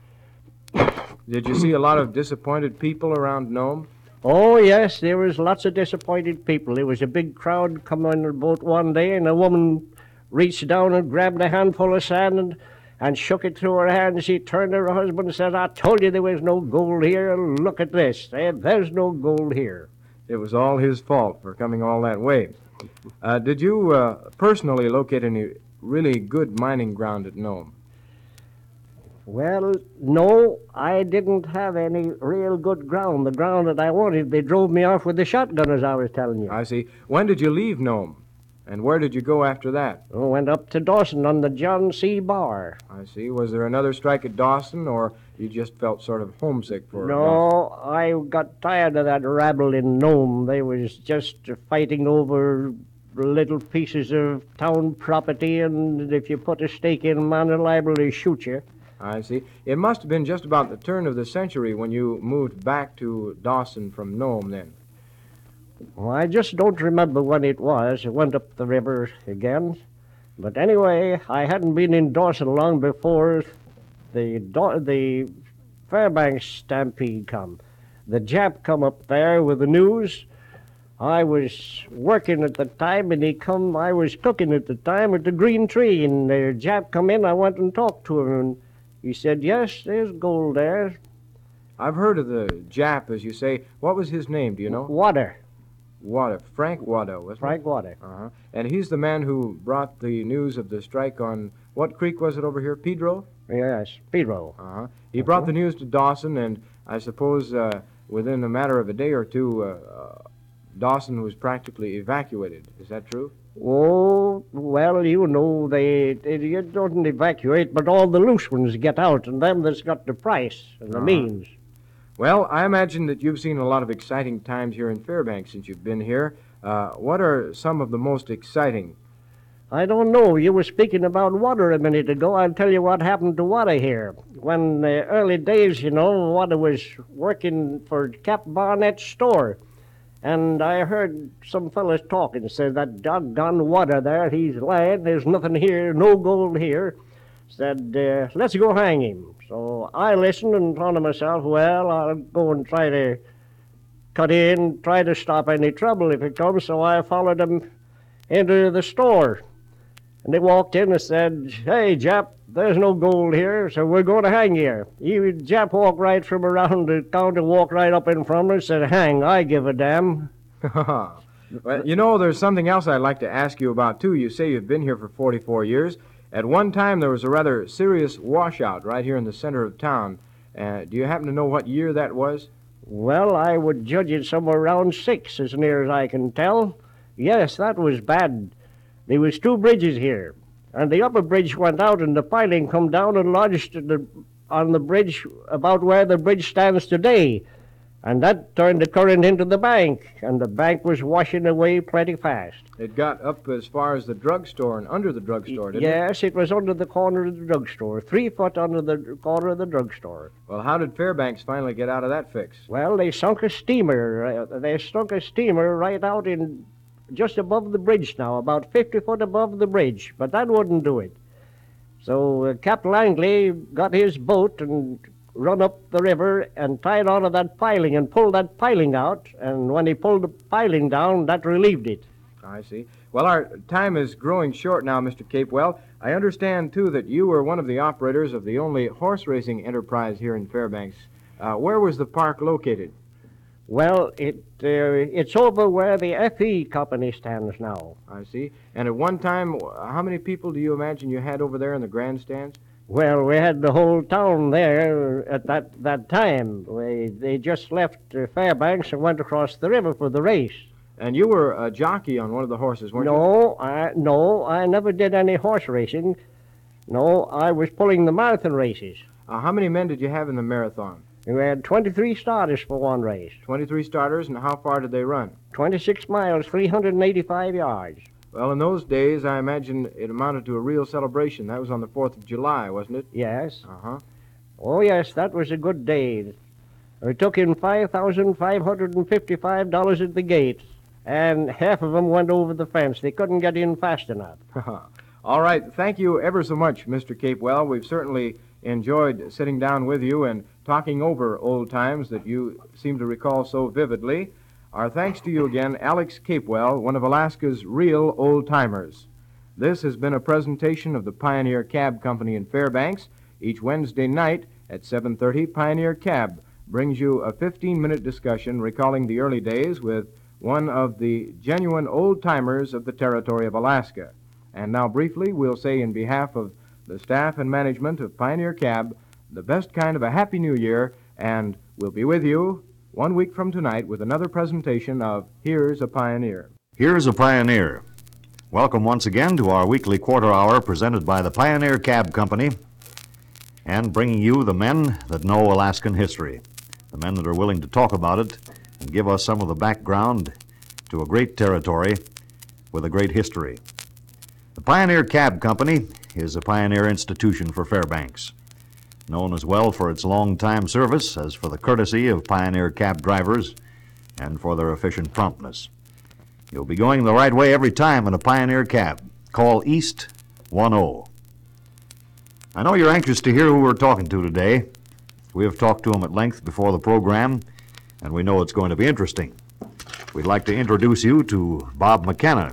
Did you see a lot of disappointed people around Nome? Oh, yes, there was lots of disappointed people. There was a big crowd coming on the boat one day, and a woman reached down and grabbed a handful of sand and shook it through her hand. She turned to her husband and said, "I told you there was no gold here. Look at this. There's no gold here." It was all his fault for coming all that way. Did you personally locate any really good mining ground at Nome? Well, no, I didn't have any real good ground. The ground that I wanted, they drove me off with the shotgun, as I was telling you. I see. When did you leave Nome? And where did you go after that? I went up to Dawson on the John C. Bar. I see. Was there another strike at Dawson, or you just felt sort of homesick for Dawson? No, I got tired of that rabble in Nome. They was just fighting over little pieces of town property, and if you put a stake in, a man is liable to shoot you. I see. It must have been just about the turn of the century when you moved back to Dawson from Nome, then. Well, I just don't remember when it was. I went up the river again. But anyway, I hadn't been in Dawson long before the Fairbanks stampede come. The Jap come up there with the news. I was working at the time, and he come. I was cooking at the time at the Green Tree, and the Jap come in. I went and talked to him, and he said, "Yes, there's gold there. I've heard of the Jap, as you say. What was his name, do you know? Water, Wada. Frank Wada, wasn't Frank Water. it? Uh-huh. And he's the man who brought the news of the strike on, what creek was it over here? Pedro? Yes, Pedro. Uh-huh. He brought the news to Dawson, and I suppose within a matter of a day or two, Dawson was practically evacuated. Is that true? Oh, well, you know, they don't evacuate, but all the loose ones get out, and them that's got the price and the means. Well, I imagine that you've seen a lot of exciting times here in Fairbanks since you've been here. What are some of the most exciting? I don't know. You were speaking about water a minute ago. I'll tell you what happened to water here. When early days, you know, water was working for Cap Barnett's store. And I heard some fellas talking, said that doggone water there, he's lying, there's nothing here, no gold here. Said, let's go hang him. So I listened and thought to myself, well, I'll go and try to cut in, try to stop any trouble if it comes. So I followed them into the store. And they walked in and said, "Hey, Jap, there's no gold here, so we're going to hang you." Jap walked right from around the counter, walked right up in front of me and said, "Hang, I give a damn." Well, you know, there's something else I'd like to ask you about, too. You say you've been here for 44 years. At one time, there was a rather serious washout right here in the center of town. Do you happen to know what year that was? Well, I would judge it somewhere around 6, as near as I can tell. Yes, that was bad. There was 2 bridges here, and the upper bridge went out, and the piling come down and lodged on the bridge about where the bridge stands today. And that turned the current into the bank, and the bank was washing away plenty fast. It got up as far as the drugstore and under the drugstore, didn't it? Yes, it was under the corner of the drugstore, 3 foot under the corner of the drugstore. Well, how did Fairbanks finally get out of that fix? Well, they sunk a steamer. They sunk a steamer right out in just above the bridge now, about 50 foot above the bridge, but that wouldn't do it. So Cap Langley got his boat and run up the river and tied onto that piling and pulled that piling out, and when he pulled the piling down, that relieved it. I see. Well, our time is growing short now, Mr. Capewell. I understand, too, that you were one of the operators of the only horse racing enterprise here in Fairbanks. Where was the park located? Well, it's over where the FE company stands now. I see. And at one time, how many people do you imagine you had over there in the grandstands? Well, we had the whole town there at that time. They just left Fairbanks and went across the river for the race. And you were a jockey on one of the horses, weren't you? No, I never did any horse racing. No, I was pulling the marathon races. How many men did you have in the marathon? We had 23 starters for one race. 23 starters, and how far did they run? 26 miles, 385 yards. Well, in those days, I imagine it amounted to a real celebration. That was on the 4th of July, wasn't it? Yes. Uh-huh. Oh, yes, that was a good day. We took in $5,555 at the gate, and half of them went over the fence. They couldn't get in fast enough. All right. Thank you ever so much, Mr. Capewell. We've certainly enjoyed sitting down with you and talking over old times that you seem to recall so vividly. Our thanks to you again, Alex Capewell, one of Alaska's real old-timers. This has been a presentation of the Pioneer Cab Company in Fairbanks. Each Wednesday night at 7:30, Pioneer Cab brings you a 15-minute discussion recalling the early days with one of the genuine old-timers of the territory of Alaska. And now, briefly, we'll say in behalf of the staff and management of Pioneer Cab, the best kind of a Happy New Year, and we'll be with you 1 week from tonight with another presentation of Here's a Pioneer. Here's a Pioneer. Welcome once again to our weekly quarter hour presented by the Pioneer Cab Company and bringing you the men that know Alaskan history, the men that are willing to talk about it and give us some of the background to a great territory with a great history. The Pioneer Cab Company is a pioneer institution for Fairbanks, known as well for its long-time service as for the courtesy of pioneer cab drivers and for their efficient promptness. You'll be going the right way every time in a Pioneer Cab. Call East 10. I know you're anxious to hear who we're talking to today. We have talked to him at length before the program, and we know it's going to be interesting. We'd like to introduce you to Bob McKenna.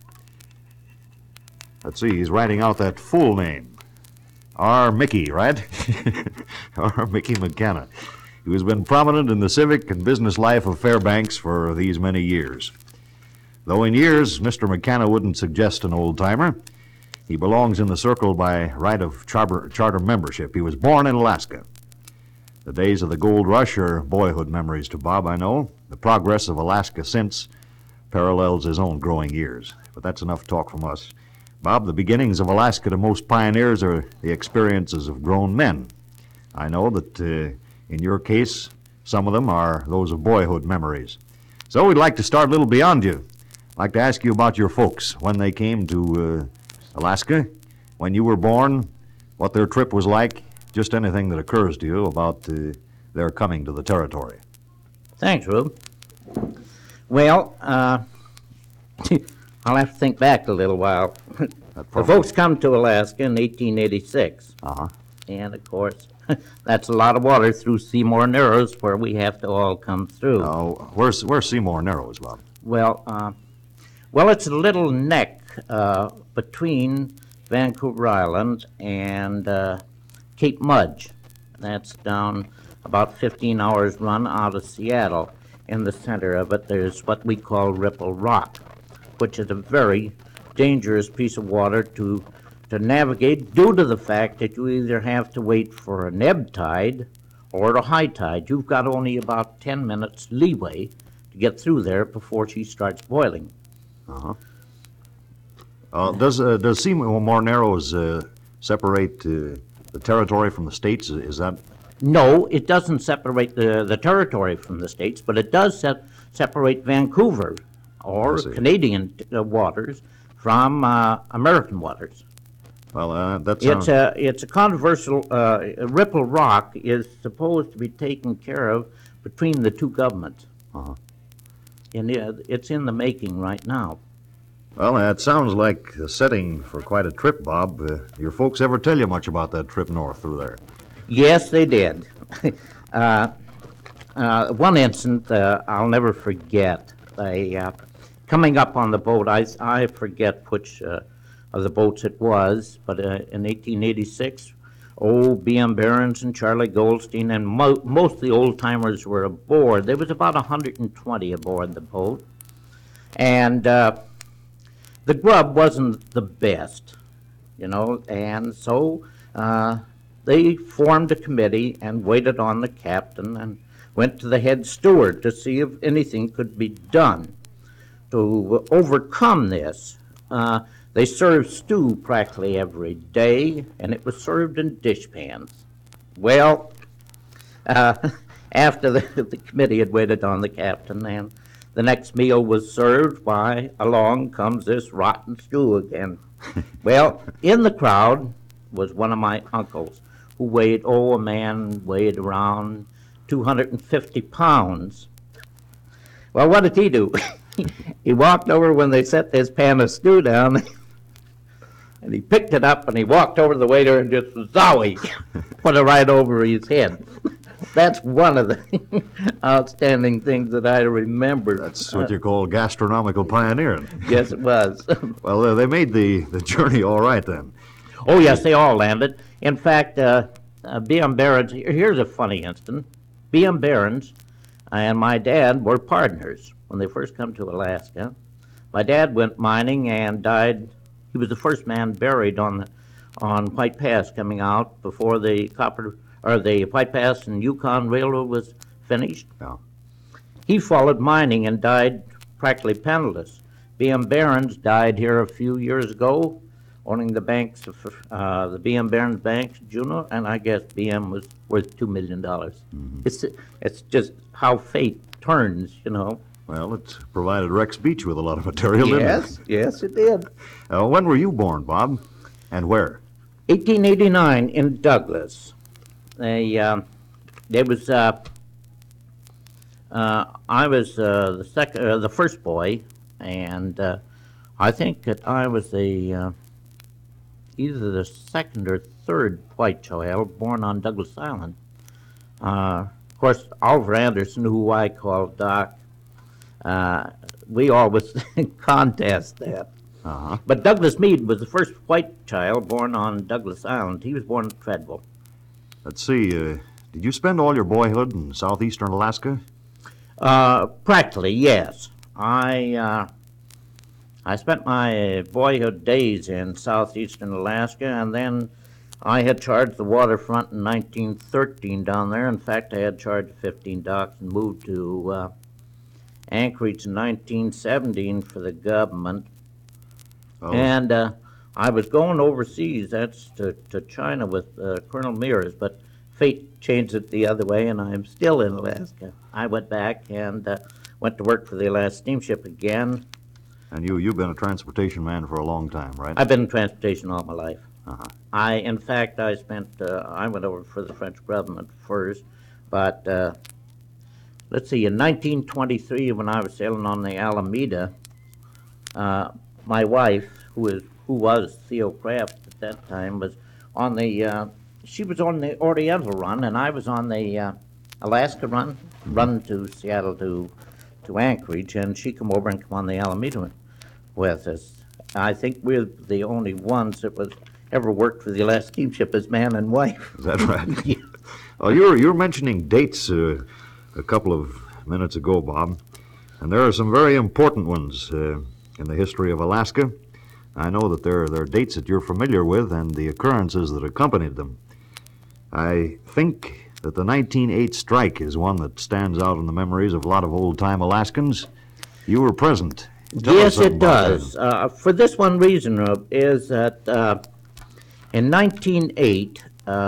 Let's see, he's writing out that full name. R. Mickey, right? R. Mickey McKenna, who has been prominent in the civic and business life of Fairbanks for these many years. Though in years Mr. McKenna wouldn't suggest an old-timer, he belongs in the circle by right of charter membership. He was born in Alaska. The days of the gold rush are boyhood memories to Bob, I know. The progress of Alaska since parallels his own growing years. But that's enough talk from us. Bob, the beginnings of Alaska to most pioneers are the experiences of grown men. I know that in your case, some of them are those of boyhood memories. So we'd like to start a little beyond you. I'd like to ask you about your folks, when they came to Alaska, when you were born, what their trip was like, just anything that occurs to you about their coming to the territory. Thanks, Rube. Well, I'll have to think back a little while. The folks come to Alaska in 1886. Uh-huh. And, of course, that's a lot of water through Seymour Narrows where we have to all come through. Oh, where's Seymour Narrows, Bob? Well, it's a little neck between Vancouver Island and Cape Mudge. That's down about 15 hours run out of Seattle. In the center of it, there's what we call Ripple Rock, which is a very dangerous piece of water to navigate due to the fact that you either have to wait for an ebb tide or a high tide. You've got only about 10 minutes leeway to get through there before she starts boiling. Uh-huh. Does Seymour Narrows separate the territory from the states? Is that... No, it doesn't separate the territory from the states, but it does separate Vancouver or Canadian waters from American waters. Well, that sounds... It's a controversial... Ripple Rock is supposed to be taken care of between the two governments. Uh-huh. And it's in the making right now. Well, that sounds like the setting for quite a trip, Bob. Your folks ever tell you much about that trip north through there? Yes, they did. One incident I'll never forget. Coming up on the boat, I forget which of the boats it was, but in 1886, B.M. Behrens and Charlie Goldstein and most of the old-timers were aboard. There was about 120 aboard the boat. And the grub wasn't the best, and so they formed a committee and waited on the captain and went to the head steward to see if anything could be done to overcome this. They served stew practically every day, and it was served in dishpans. Well, after the committee had waited on the captain and the next meal was served, along comes this rotten stew again. Well, in the crowd was one of my uncles who weighed, a man weighed around 250 pounds. Well, what did he do? He walked over when they set this pan of stew down, and he picked it up and he walked over to the waiter and just zowie, put it right over his head. That's one of the outstanding things that I remember. That's what you call gastronomical pioneering. Yes, it was. Well, they made the journey all right then. Oh, yes, they all landed. In fact, B.M. Behrens, here's a funny incident. B.M. Behrens and my dad were partners when they first come to Alaska. My dad went mining and died. He was the first man buried on White Pass coming out before the White Pass and Yukon Railroad was finished. Yeah. He followed mining and died practically penniless. B.M. Behrens died here a few years ago, owning the banks of the B.M. Behrens Banks, Juneau, and I guess B.M. was worth $2 million. Mm-hmm. It's just how fate turns, Well, it provided Rex Beach with a lot of material, didn't it? Yes, it did. When were you born, Bob, and where? 1889 in Douglas. I was the first boy, and I think that I was either the second or third white child born on Douglas Island. Of course, Oliver Anderson, who I called Doc, we always contest that. Uh-huh. But Douglas Meade was the first white child born on Douglas Island. He was born at Treadwell. Let's see, did you spend all your boyhood in southeastern Alaska? Practically, yes. I spent my boyhood days in southeastern Alaska, and then I had charged the waterfront in 1913 down there. In fact, I had charged 15 docks and moved to Anchorage in 1917 for the government. Oh. And I was going overseas, that's to China with Colonel Mears, but fate changed it the other way, and I'm still in Alaska. I went back and went to work for the Alaska Steamship again. And you've been a transportation man for a long time, right? I've been in transportation all my life. Uh-huh. In fact, I went over for the French government first, but let's see, in 1923, when I was sailing on the Alameda, my wife, who was Theo Kraft at that time, was on the, she was on the Oriental run, and I was on the Alaska run to Seattle to Anchorage, and she come over and come on the Alameda with us. I think we're the only ones that was ever worked for the Alaska Steamship as man and wife. Is that right? Yeah. Well, you were mentioning dates a couple of minutes ago, Bob, and there are some very important ones in the history of Alaska. I know that there are dates that you're familiar with and the occurrences that accompanied them. I think that the 1908 strike is one that stands out in the memories of a lot of old-time Alaskans. You were present. Tell us Yes, something it about does. For this one reason, Rube, is that in 1908,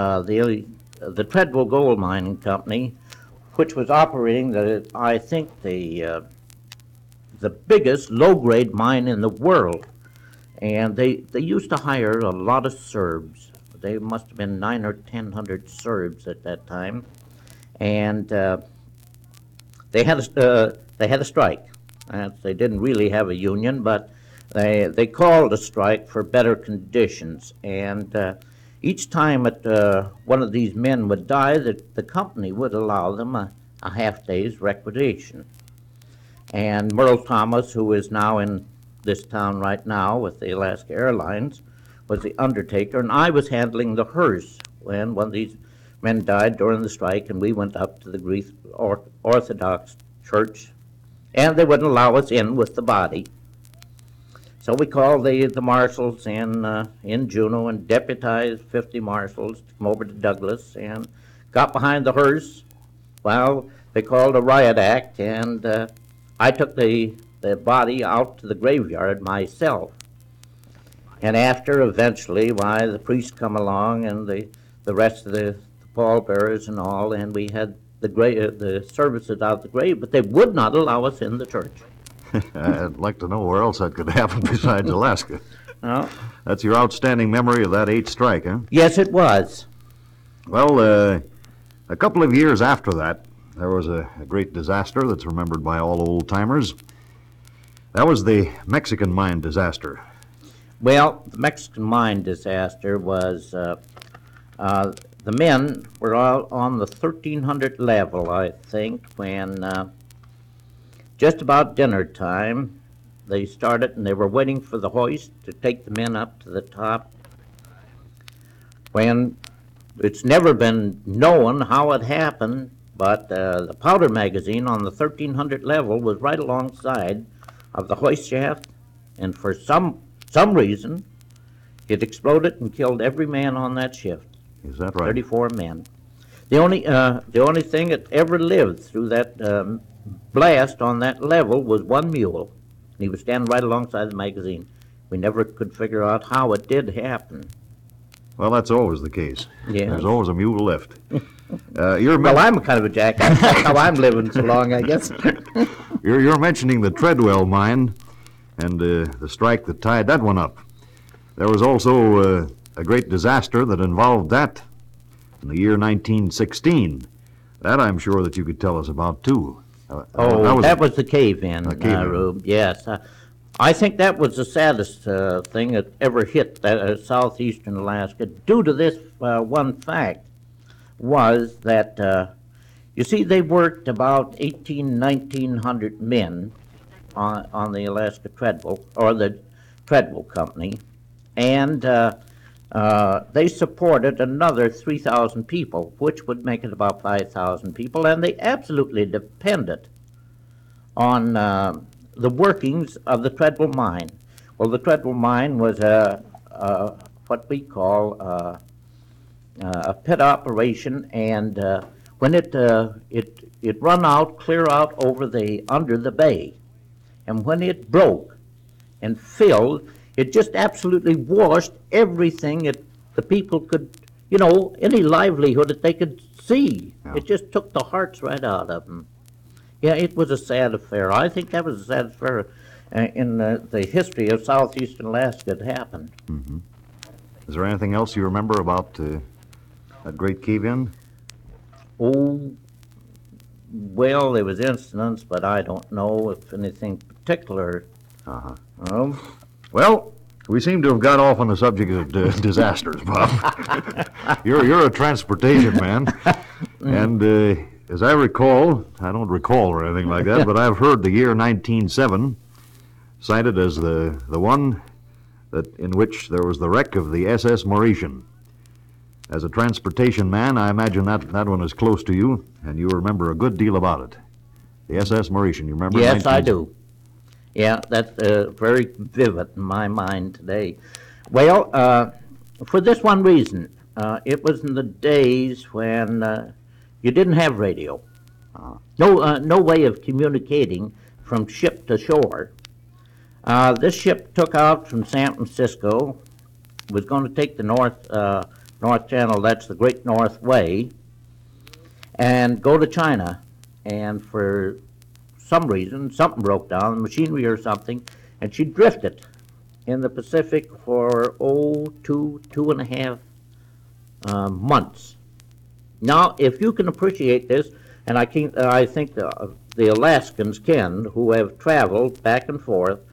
the Treadwell Gold Mining Company, which was operating I think the biggest low-grade mine in the world, and they used to hire a lot of Serbs. They must have been 900 or 1,000 Serbs at that time, and they had a strike. They didn't really have a union, but they called a strike for better conditions. And each time one of these men would die, the company would allow them a half day's recreation. And Merle Thomas, who is now in this town right now with the Alaska Airlines, was the undertaker, and I was handling the hearse when one of these men died during the strike, and we went up to the Greek Orthodox Church, and they wouldn't allow us in with the body. So we called the marshals in Juneau and deputized 50 marshals to come over to Douglas and got behind the hearse. Well, they called a riot act, and I took the body out to the graveyard myself. And after, eventually, the priests come along and the rest of the pallbearers and all, and we had the services out of the grave, but they would not allow us in the church. I'd like to know where else that could happen besides Alaska. No. That's your outstanding memory of that 8th strike, huh? Yes, it was. Well, a couple of years after that, there was a great disaster that's remembered by all old-timers. That was the Mexican mine disaster. Well, the Mexican mine disaster was, the men were all on the 1,300 level, I think, when just about dinner time, they started and they were waiting for the hoist to take the men up to the top. When it's never been known how it happened, but the powder magazine on the 1,300 level was right alongside of the hoist shaft, and for some reason, it exploded and killed every man on that shift. Is that right? 34 men. The only thing that ever lived through that blast on that level was one mule. And he was standing right alongside the magazine. We never could figure out how it did happen. Well, that's always the case. Yeah. There's always a mule left. Well, I'm kind of a jackass. That's how I'm living so long, I guess. You're mentioning the Treadwell mine and the strike that tied that one up. There was also a great disaster that involved that in the year 1916. That I'm sure that you could tell us about, too. That was the cave-in, cave-in. Rube. Yes. I think that was the saddest thing that ever hit southeastern Alaska. Due to this one fact, was that You see, they worked about 1900 men on the Alaska Treadwell, or the Treadwell Company, and they supported another 3,000 people, which would make it about 5,000 people, and they absolutely depended on the workings of the Treadwell mine. Well, the Treadwell mine was what we call a pit operation, and when it run out, clear out under the bay, and when it broke and filled, it just absolutely washed everything the people could, any livelihood that they could see. Yeah. It just took the hearts right out of them. Yeah, it was a sad affair. I think that was a sad affair in the history of southeastern Alaska that happened. Mm-hmm. Is there anything else you remember about that great cave-in? Oh, well, there was incidents, but I don't know if anything particular. Uh-huh. Well, we seem to have got off on the subject of disasters, Bob. You're a transportation man, and as I recall, I don't recall or anything like that, but I've heard the year 1907 cited as the one in which there was the wreck of the SS Mauritian. As a transportation man, I imagine that one is close to you, and you remember a good deal about it. The SS Mauritian, you remember? Yes, I do. Yeah, that's very vivid in my mind today. Well, for this one reason, it was in the days when you didn't have radio. No way of communicating from ship to shore. This ship took out from San Francisco, was going to take the North Channel, that's the Great North Way, and go to China. And for some reason, something broke down, machinery or something, and she drifted in the Pacific for, 2.5 months. Now, if you can appreciate this, and I think the Alaskans can, who have traveled back and forth